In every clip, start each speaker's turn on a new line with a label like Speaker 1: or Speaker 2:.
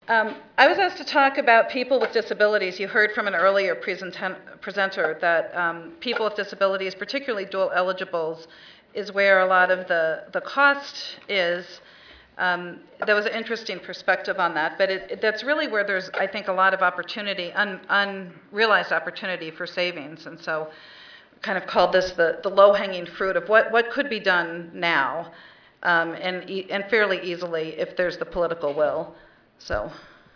Speaker 1: I was asked to talk about people with disabilities. You heard from an earlier presenter that people with disabilities, particularly dual eligibles, is where a lot of the cost is. There was an interesting perspective on that, but that's really where there's, I think, a lot of opportunity, unrealized opportunity for savings. And so kind of called this the low-hanging fruit of what could be done now and fairly easily if there's the political will. So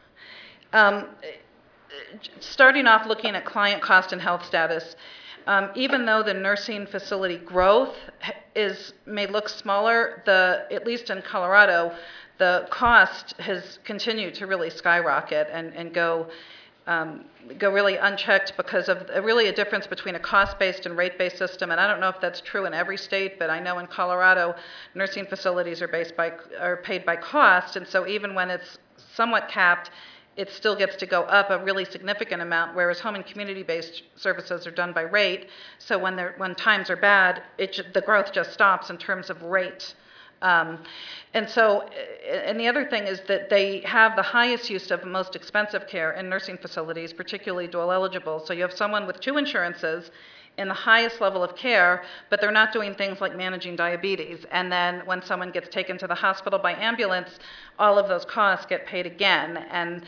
Speaker 1: starting off looking at client cost and health status, even though the nursing facility growth may look smaller, at least in Colorado, the cost has continued to really skyrocket and go really unchecked because of really a difference between a cost-based and rate-based system. And I don't know if that's true in every state, but I know in Colorado, nursing facilities are paid by cost, and so even when it's somewhat capped, it still gets to go up a really significant amount, whereas home and community-based services are done by rate. So when times are bad, the growth just stops in terms of rate. And the other thing is that they have the highest use of most expensive care in nursing facilities, particularly dual eligible. So you have someone with 2 insurances in the highest level of care, but they're not doing things like managing diabetes. And then when someone gets taken to the hospital by ambulance, all of those costs get paid again. And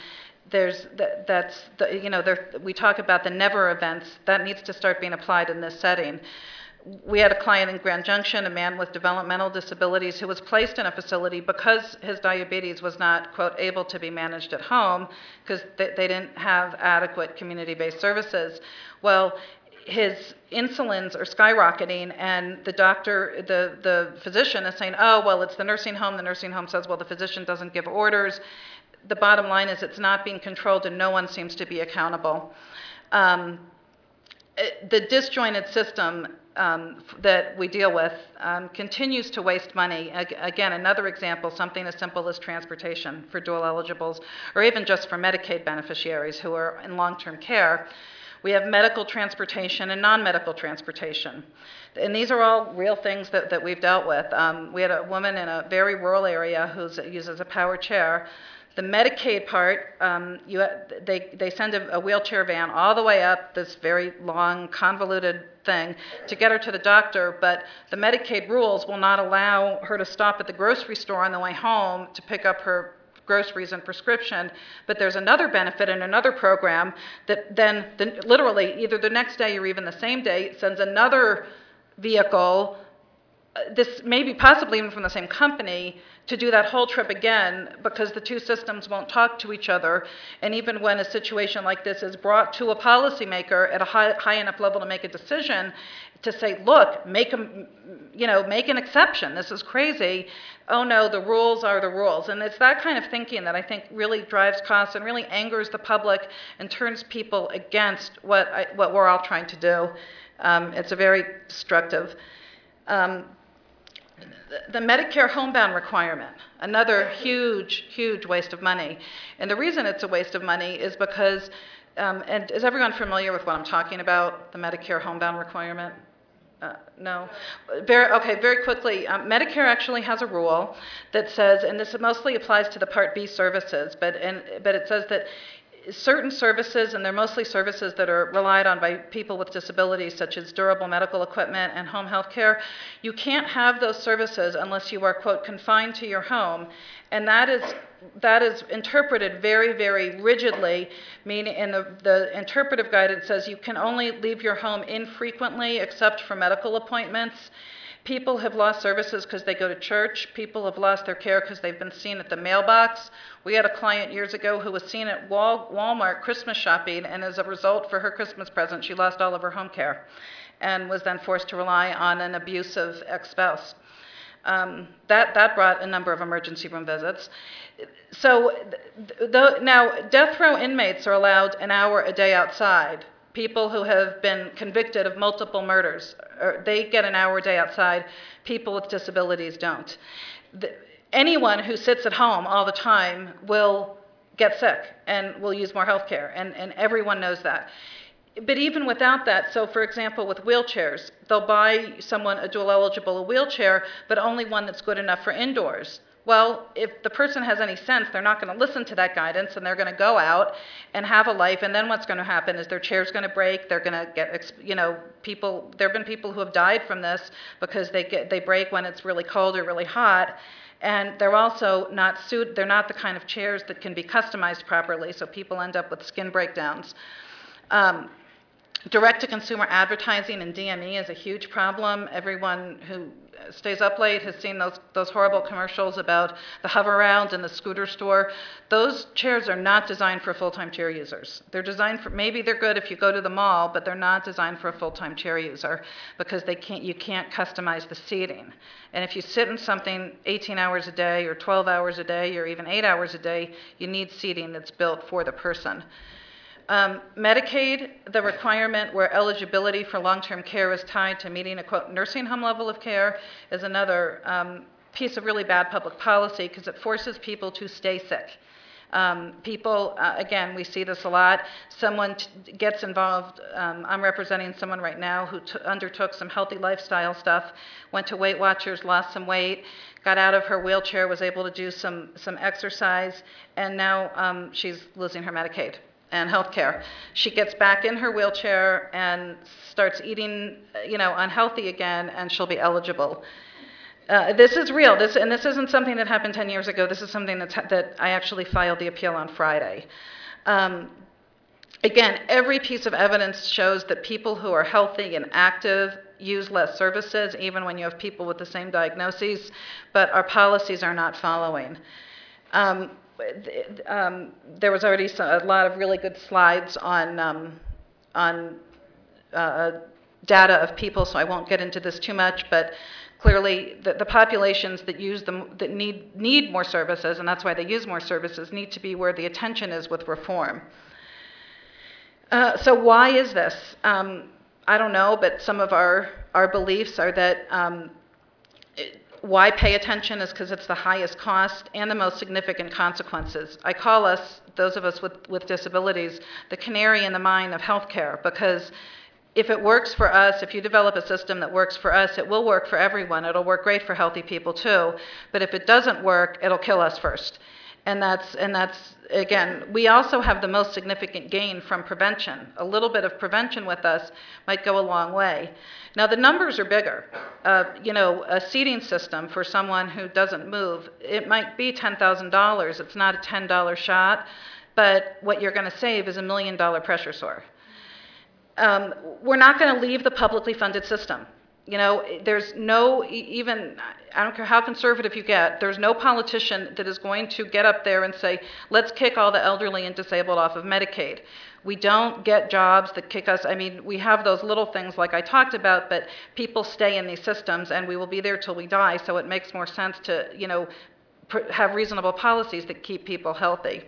Speaker 1: we talk about the never events. That needs to start being applied in this setting. We had a client in Grand Junction, a man with developmental disabilities, who was placed in a facility because his diabetes was not, quote, able to be managed at home because they didn't have adequate community-based services. Well, his insulins are skyrocketing, and the physician is saying, oh, well, it's the nursing home. The nursing home says, well, the physician doesn't give orders. The bottom line is it's not being controlled, and no one seems to be accountable. The disjointed system that we deal with continues to waste money. Again, another example, something as simple as transportation for dual eligibles, or even just for Medicaid beneficiaries who are in long-term care. We have medical transportation and non-medical transportation. And these are all real things that we've dealt with. We had a woman in a very rural area who uses a power chair. The Medicaid part, they send a wheelchair van all the way up this very long, convoluted thing to get her to the doctor, but the Medicaid rules will not allow her to stop at the grocery store on the way home to pick up her groceries and prescription. But there's another benefit in another program that then literally either the next day or even the same day sends another vehicle, this maybe possibly even from the same company, to do that whole trip again because the 2 systems won't talk to each other. And even when a situation like this is brought to a policymaker at a high enough level to make a decision, to say, look, make an exception. This is crazy. Oh no, the rules are the rules. And it's that kind of thinking that I think really drives costs and really angers the public and turns people against what we're all trying to do. It's a very destructive. The Medicare homebound requirement, another huge, huge waste of money. And the reason it's a waste of money is because, and is everyone familiar with what I'm talking about, the Medicare homebound requirement? No? Very quickly, Medicare actually has a rule that says, and this mostly applies to the Part B services, but it says that certain services, and they're mostly services that are relied on by people with disabilities, such as durable medical equipment and home health care, you can't have those services unless you are, quote, confined to your home. And that is interpreted very, very rigidly, meaning in the interpretive guidance says you can only leave your home infrequently except for medical appointments. People have lost services because they go to church. People have lost their care because they've been seen at the mailbox. We had a client years ago who was seen at Walmart Christmas shopping, and as a result for her Christmas present, she lost all of her home care and was then forced to rely on an abusive ex-spouse. That brought a number of emergency room visits. So now death row inmates are allowed an hour a day outside. People who have been convicted of multiple murders, they get an hour a day outside. People with disabilities don't. Anyone who sits at home all the time will get sick and will use more health care, and everyone knows that. But even without that, so for example, with wheelchairs, they'll buy someone, a dual eligible, a wheelchair, but only one that's good enough for indoors. Well, if the person has any sense, they're not going to listen to that guidance, and they're going to go out and have a life. And then what's going to happen is their chair's going to break. They're going to get, people. There have been people who have died from this because they break when it's really cold or really hot, and they're also not They're not the kind of chairs that can be customized properly, so people end up with skin breakdowns. Direct-to-consumer advertising and DME is a huge problem. Everyone who stays up late has seen those horrible commercials about the Hover-Round and the scooter store. Those chairs are not designed for full-time chair users. They're designed for, maybe they're good if you go to the mall, but they're not designed for a full-time chair user because you can't customize the seating. And if you sit in something 18 hours a day or 12 hours a day or even 8 hours a day, you need seating that's built for the person. Medicaid, the requirement where eligibility for long-term care is tied to meeting a, quote, nursing home level of care is another piece of really bad public policy because it forces people to stay sick. Again, we see this a lot. Someone gets involved. I'm representing someone right now who undertook some healthy lifestyle stuff, went to Weight Watchers, lost some weight, got out of her wheelchair, was able to do some exercise, and now she's losing her Medicaid and health care. She gets back in her wheelchair and starts eating, unhealthy again, and she'll be eligible. This is real. This isn't something that happened 10 years ago. This is something that I actually filed the appeal on Friday. Again, every piece of evidence shows that people who are healthy and active use less services, even when you have people with the same diagnoses, but our policies are not following. There was already a lot of really good slides on data of people, so I won't get into this too much, but clearly the populations that use them, that need more services, and that's why they use more services, need to be where the attention is with reform. So why is this? I don't know, but some of our beliefs are that why pay attention is because it's the highest cost and the most significant consequences. I call us, those of us with disabilities, the canary in the mine of healthcare, because if it works for us, if you develop a system that works for us, it will work for everyone. It'll work great for healthy people too. But if it doesn't work, it'll kill us first. And that's again, we also have the most significant gain from prevention. A little bit of prevention with us might go a long way. Now the numbers are bigger. A seating system for someone who doesn't move, it might be $10,000. It's not a $10 shot, but what you're going to save is $1 million pressure sore. We're not going to leave the publicly funded system. There's no, even, I don't care how conservative you get, there's no politician that is going to get up there and say, let's kick all the elderly and disabled off of Medicaid. We don't get jobs that kick us. I mean, we have those little things like I talked about, but people stay in these systems and we will be there till we die, so it makes more sense to, have reasonable policies that keep people healthy.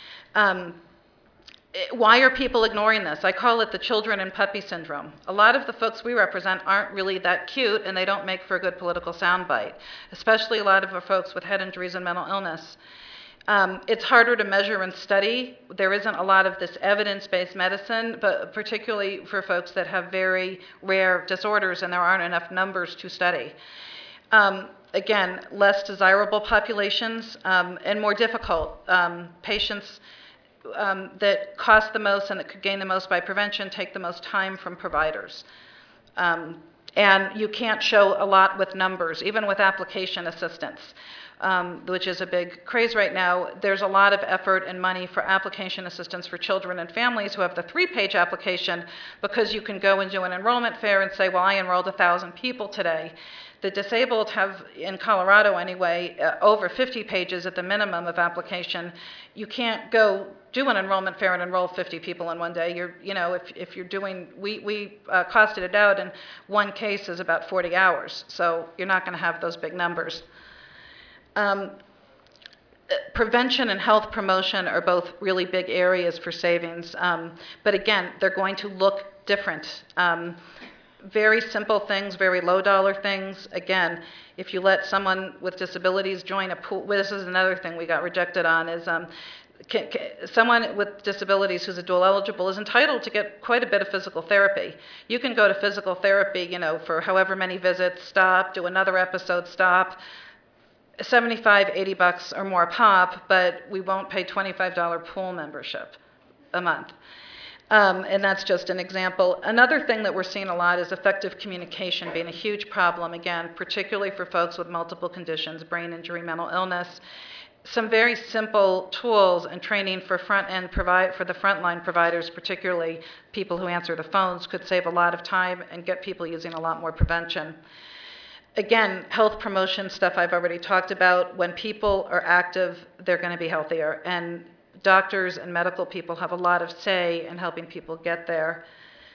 Speaker 1: Why are people ignoring this? I call it the children and puppy syndrome. A lot of the folks we represent aren't really that cute, and they don't make for a good political soundbite, especially a lot of our folks with head injuries and mental illness. It's harder to measure and study. There isn't a lot of this evidence-based medicine, but particularly for folks that have very rare disorders, and there aren't enough numbers to study. Again, less desirable populations and more difficult patients that cost the most and that could gain the most by prevention take the most time from providers. And you can't show a lot with numbers, even with application assistance, which is a big craze right now. There's a lot of effort and money for application assistance for children and families who have the 3-page application because you can go and do an enrollment fair and say, well, I enrolled 1,000 people today. The disabled have, in Colorado anyway, over 50 pages at the minimum of application. You can't go do an enrollment fair and enroll 50 people in one day. If you're doing, we costed it out, and one case is about 40 hours. So you're not going to have those big numbers. Prevention and health promotion are both really big areas for savings. But again, they're going to look different. Very simple things, very low dollar things. Again, if you let someone with disabilities join a pool, this is another thing we got rejected on, is someone with disabilities who's a dual eligible is entitled to get quite a bit of physical therapy. You can go to physical therapy, for however many visits, stop, do another episode, stop. $75, $80 or more pop, but we won't pay $25 pool membership a month. And that's just an example. Another thing that we're seeing a lot is effective communication being a huge problem, again, particularly for folks with multiple conditions, brain injury, mental illness. Some very simple tools and training for for the frontline providers, particularly people who answer the phones, could save a lot of time and get people using a lot more prevention. Again, health promotion stuff I've already talked about. When people are active, they're going to be healthier. And doctors and medical people have a lot of say in helping people get there.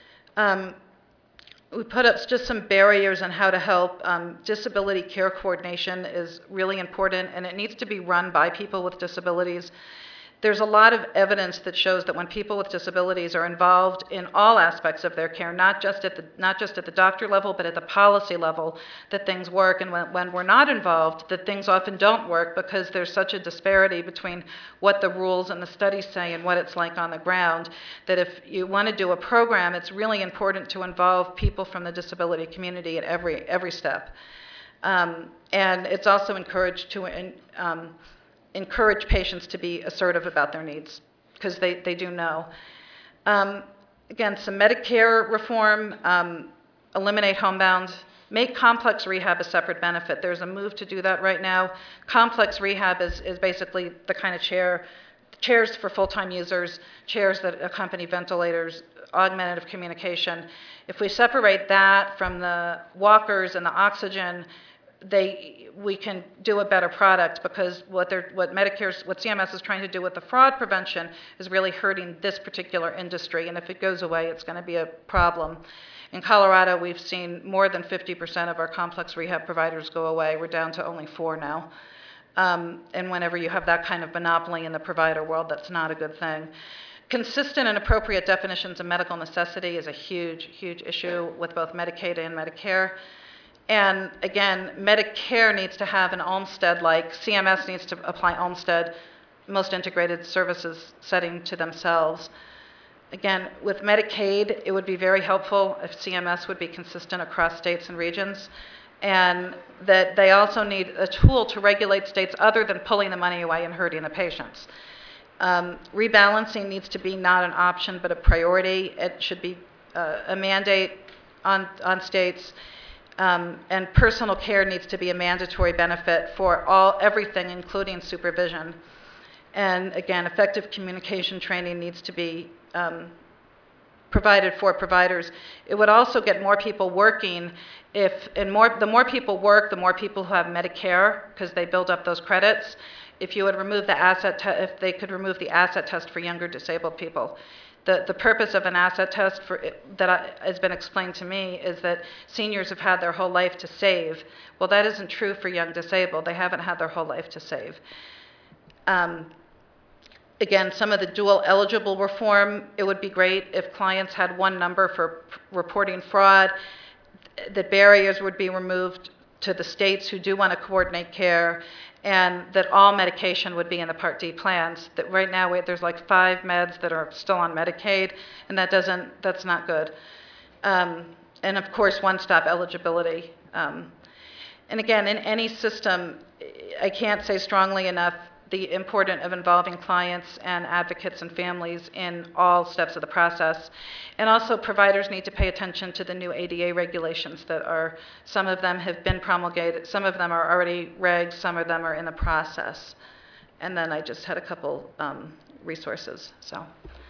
Speaker 1: We put up just some barriers on how to help. Disability care coordination is really important, and it needs to be run by people with disabilities. There's a lot of evidence that shows that when people with disabilities are involved in all aspects of their care, not just at the doctor level, but at the policy level, that things work. And when we're not involved, that things often don't work because there's such a disparity between what the rules and the studies say and what it's like on the ground, that if you want to do a program, it's really important to involve people from the disability community at every step. And it's also encouraged to encourage patients to be assertive about their needs, because they do know. Again, some Medicare reform, eliminate homebound, make complex rehab a separate benefit. There's a move to do that right now. Complex rehab is basically the kind of chairs for full-time users, chairs that accompany ventilators, augmentative communication. If we separate that from the walkers and the oxygen, we can do a better product, because what CMS is trying to do with the fraud prevention is really hurting this particular industry, and if it goes away, it's going to be a problem. In Colorado, we've seen more than 50% of our complex rehab providers go away. We're down to only 4 now. And whenever you have that kind of monopoly in the provider world, that's not a good thing. Consistent and appropriate definitions of medical necessity is a huge, huge issue with both Medicaid and Medicare. And again, Medicare needs to have an Olmstead-like, CMS needs to apply Olmstead, most integrated services setting to themselves. Again, with Medicaid, it would be very helpful if CMS would be consistent across states and regions, and that they also need a tool to regulate states other than pulling the money away and hurting the patients. Rebalancing needs to be not an option, but a priority. It should be a mandate on states. And personal care needs to be a mandatory benefit for everything, including supervision. And again, effective communication training needs to be provided for providers. It would also get more people working the more people work, the more people who have Medicare, because they build up those credits. If you would remove if they could remove the asset test for younger disabled people. The purpose of an asset test that has been explained to me is that seniors have had their whole life to save. Well, that isn't true for young disabled. They haven't had their whole life to save. Again, some of the dual eligible reform, it would be great if clients had one number for reporting fraud, that barriers would be removed to the states who do want to coordinate care, and that all medication would be in the Part D plans. That right now there's like 5 meds that are still on Medicaid, and that's not good. And of course, one-stop eligibility. And again, in any system, I can't say strongly enough the importance of involving clients and advocates and families in all steps of the process. And also, providers need to pay attention to the new ADA regulations some of them have been promulgated, some of them are already regs, some of them are in the process. And then I just had a couple resources, so.